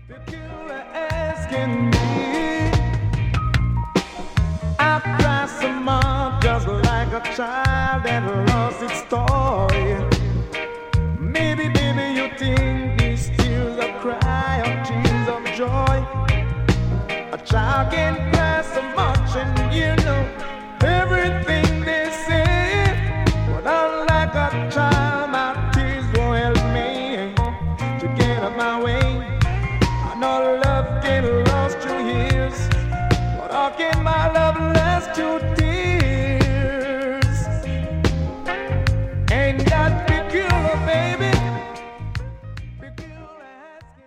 If you were asking me, I cry so much just like a child that lost its toy. Maybe, baby, you think these tears are cry or tears of joy. A child can cry so much and you know everything they say. But unlike a child, my tears won't help me to get out my way. I know love can last 2 years, but how can my